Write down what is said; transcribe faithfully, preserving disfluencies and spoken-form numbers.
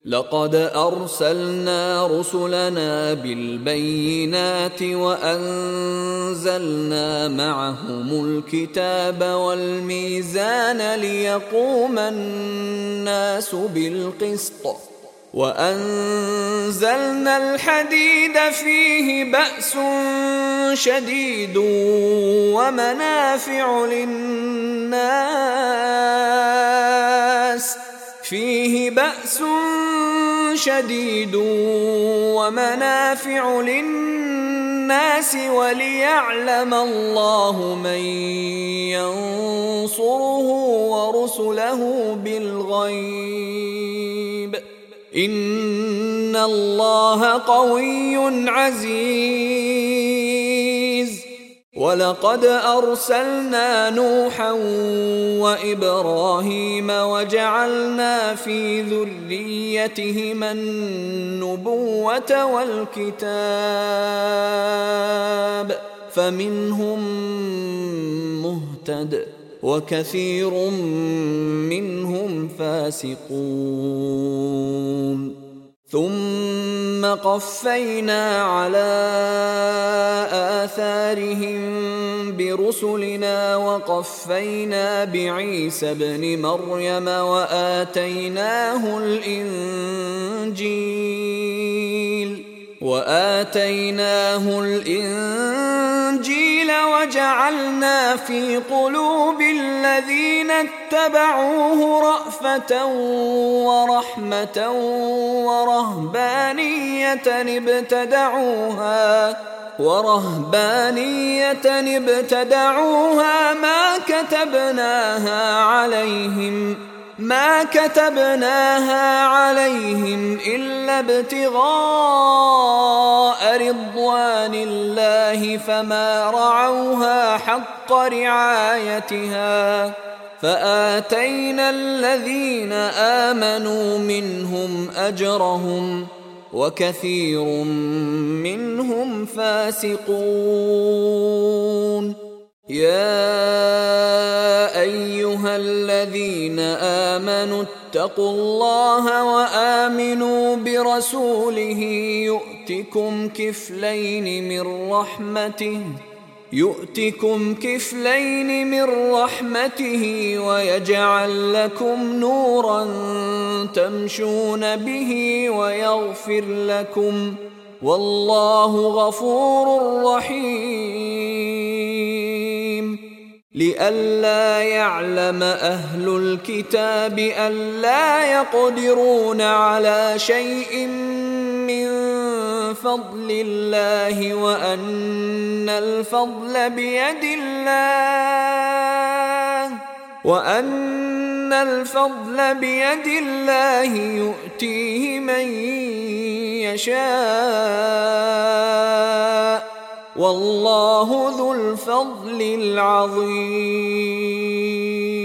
لقد أرسلنا رسلنا بالبينات وأنزلنا معهم الكتاب والميزان ليقوم الناس بالقسط وأنزلنا الحديد فيه بأس شديد ومنافع للناس فيه بأس شديد ومنافع للناس وليعلم الله من ينصره ورسله بالغيب إن الله قوي عزيز. ولقد أرسلنا نوحا وإبراهيم وجعلنا في ذريتهما النبوة والكتاب فمنهم مهتد وكثير منهم فاسقون. ثم قفينا على آثارهم برسلنا وقفينا بعيسى ابن مريم وآتيناه الإنجيل وآتيناه الإنجيل وجعلنا في قلوب الذين اتبعوه رأفة ورحمة ورهبانية ابتدعوها ورهبانية ابتدعوها ما كتبناها عليهم ما كتبناها عليهم إلا ابتغاء رضوان الله فما رعوها حق رعايتها فآتينا الذين آمنوا منهم أجرهم وكثير منهم فاسقون. يا أيها الذين آمنوا اتقوا الله وآمنوا برسوله يؤتكم كفلين من رحمته يؤتكم كفلين من رحمته ويجعل لكم نورا تمشون به ويغفر لكم والله غفور رحيم. لئلا يعلم أهل الكتاب ألا يقدرون على شيء من فضل الله وأن الفضل بيد الله وأن الفضل بيد الله يؤتيه من يشاء والله ذو الفضل العظيم.